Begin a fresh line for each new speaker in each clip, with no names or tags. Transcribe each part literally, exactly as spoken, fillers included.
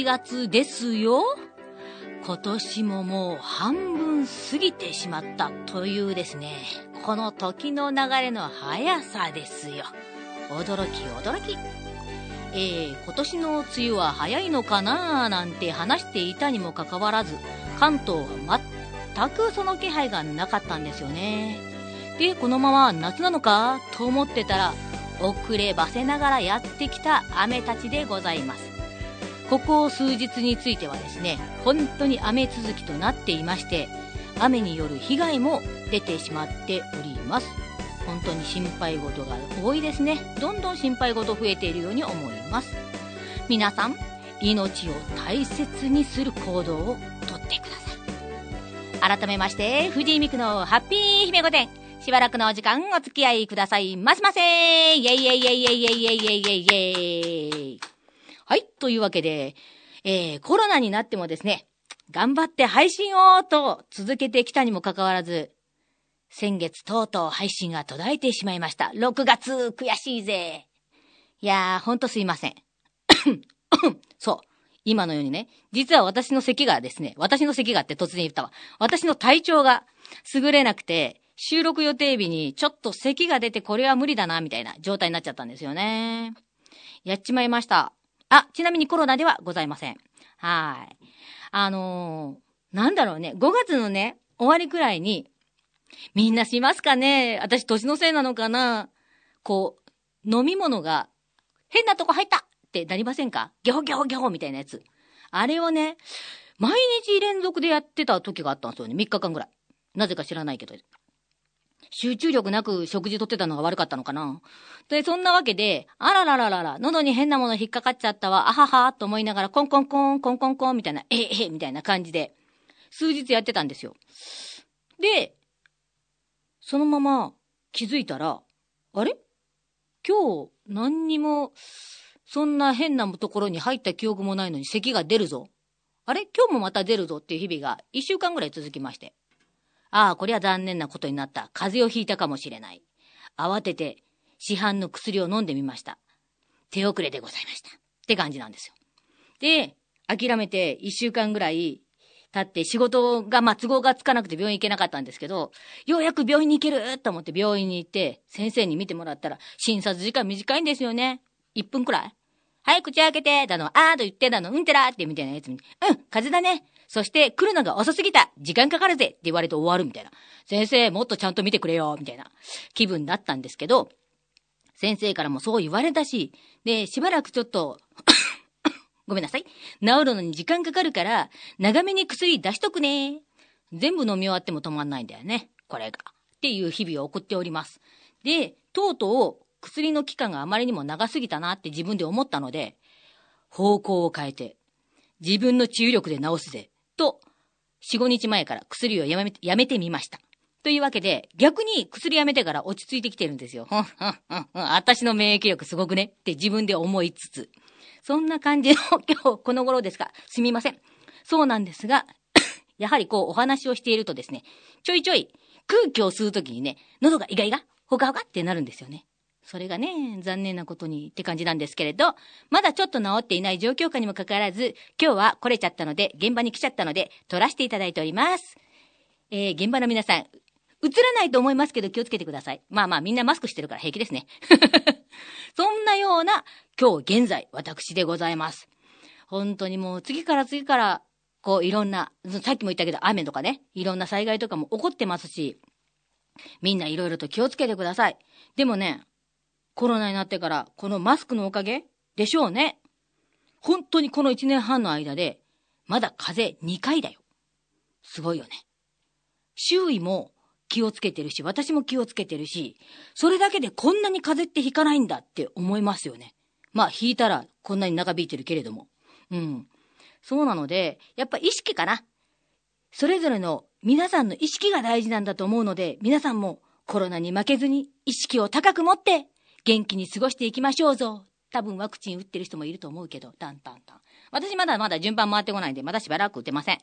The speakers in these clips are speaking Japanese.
ちがつですよ。今年ももう半分過ぎてしまったというですね、この時の流れの速さですよ。驚き驚き。えー、今年の梅雨は早いのかなーなんて話していたにもかかわらず、関東は全くその気配がなかったんですよね。で、このまま夏なのかと思ってたら、遅ればせながらやってきた雨たちでございます。ここ数日についてはですね、本当に雨続きとなっていまして、雨による被害も出てしまっております。本当に心配事が多いですね。どんどん心配事増えているように思います。皆さん、命を大切にする行動をとってください。改めまして、藤井美久のハッピー姫御殿。しばらくのお時間お付き合いくださいましませー。イェイイェイイェイイェイイェイイェイイェイイェイイェイ。はい、というわけで、えー、コロナになってもですね、頑張って配信をと続けてきたにもかかわらず、先月とうとう配信が途絶えてしまいました。ろくがつ悔しいぜ。いやー、ほんとすいません。そう。今のようにね、実は私の咳がですね、私の咳がって突然言ったわ。私の体調が優れなくて、収録予定日にちょっと咳が出てこれは無理だな、みたいな状態になっちゃったんですよね。やっちまいました。あ、ちなみにコロナではございません。はい。あのー、なんだろうね、ごがつのね、終わりくらいに、みんなしますかね？私年のせいなのかな？こう、飲み物が変なとこ入ったってなりませんか？ギョホギョホギョホみたいなやつ。あれをね、毎日連続でやってた時があったんですよね。みっかかんぐらい。なぜか知らないけど。集中力なく食事とってたのが悪かったのかな。で、そんなわけで、あららららら、喉に変なもの引っかかっちゃったわ、あははと思いながら、コンコンコン、コンコンコンみたいな、ええええみたいな感じで、数日やってたんですよ。で、そのまま気づいたら、あれ？今日何にもそんな変なところに入った記憶もないのに咳が出るぞ。あれ？今日もまた出るぞっていう日々がいっしゅうかんぐらい続きまして。ああ、これは残念なことになった。風邪をひいたかもしれない。慌てて市販の薬を飲んでみました。手遅れでございました。って感じなんですよ。で、諦めていっしゅうかんぐらい経って仕事が、まあ、都合がつかなくて病院行けなかったんですけど、ようやく病院に行けると思って病院に行って、先生に見てもらったら、診察時間短いんですよね。いっぷんくらい。はい、口開けて、だの、あーと言ってだの、うんてらーってみたいなやつに、うん、風邪だね。そして来るのが遅すぎた。時間かかるぜって言われて終わるみたいな。先生、もっとちゃんと見てくれよみたいな気分だったんですけど、先生からもそう言われたし、で、しばらくちょっと、ごめんなさい。治るのに時間かかるから、長めに薬出しとくね。全部飲み終わっても止まんないんだよね。これが。っていう日々を送っております。で、とうとう薬の期間があまりにも長すぎたなって自分で思ったので、方向を変えて、自分の治癒力で治すぜ。と、よん、ごにちまえから薬をやめて、やめてみました。というわけで、逆に薬やめてから落ち着いてきてるんですよ。私の免疫力すごくねって自分で思いつつ。そんな感じの今日この頃ですが、すみません。そうなんですが、やはりこうお話をしているとですね、ちょいちょい空気を吸うときにね、喉がイガイガ、ほかほかってなるんですよね。それがね、残念なことにって感じなんですけれど、まだちょっと治っていない状況下にもかかわらず、今日は来れちゃったので、現場に来ちゃったので、撮らせていただいております。えー、現場の皆さん、映らないと思いますけど気をつけてください。まあまあみんなマスクしてるから平気ですね。そんなような今日現在私でございます。本当にもう次から次からこういろんな、さっきも言ったけど雨とかね、いろんな災害とかも起こってますし、みんないろいろと気をつけてください。でもね、コロナになってからこのマスクのおかげでしょうね。本当にこのいちねんはんの間でまだ風邪にかいだよ。すごいよね。周囲も気をつけてるし、私も気をつけてるし、それだけでこんなに風邪ってひかないんだって思いますよね。まあひいたらこんなに長引いてるけれども。うん。そうなので、やっぱ意識かな。それぞれの皆さんの意識が大事なんだと思うので、皆さんもコロナに負けずに意識を高く持って元気に過ごしていきましょうぞ。多分ワクチン打ってる人もいると思うけど、タンタンタン。私まだまだ順番回ってこないんで、まだしばらく打てません。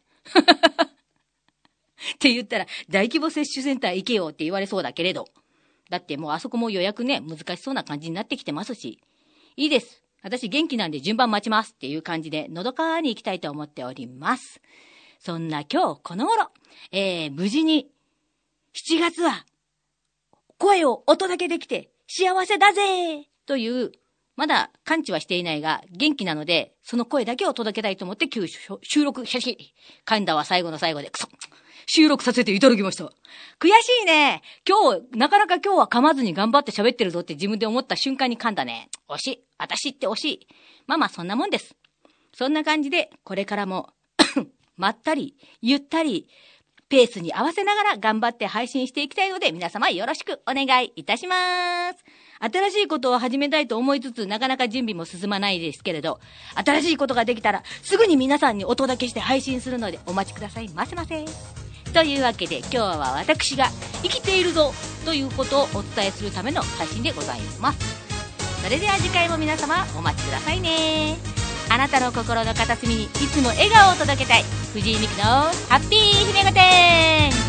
って言ったら、大規模接種センター行けよって言われそうだけれど。だってもうあそこも予約ね、難しそうな感じになってきてますし。いいです。 私元気なんで順番待ちますっていう感じで、のどかに行きたいと思っております。そんな今日この頃、えー、無事に、しちがつは、声をお届けできて、幸せだぜという、まだ完治はしていないが、元気なので、その声だけを届けたいと思って、今日収録、しゃし、噛んだは最後の最後で、くそ収録させていただきました。悔しいね。今日、なかなか今日は噛まずに頑張って喋ってるぞって自分で思った瞬間に噛んだね。惜しい。私って惜しい。まあまあそんなもんです。そんな感じで、これからも、まったり、ゆったり、ペースに合わせながら頑張って配信していきたいので、皆様よろしくお願いいたします。新しいことを始めたいと思いつつ、なかなか準備も進まないですけれど、新しいことができたら、すぐに皆さんにお届けして配信するので、お待ちくださいませませ。というわけで、今日は私が生きているぞということをお伝えするための配信でございます。それでは次回も皆様お待ちくださいね。あなたの心の片隅にいつも笑顔を届けたい藤井美希のハッピー姫御殿。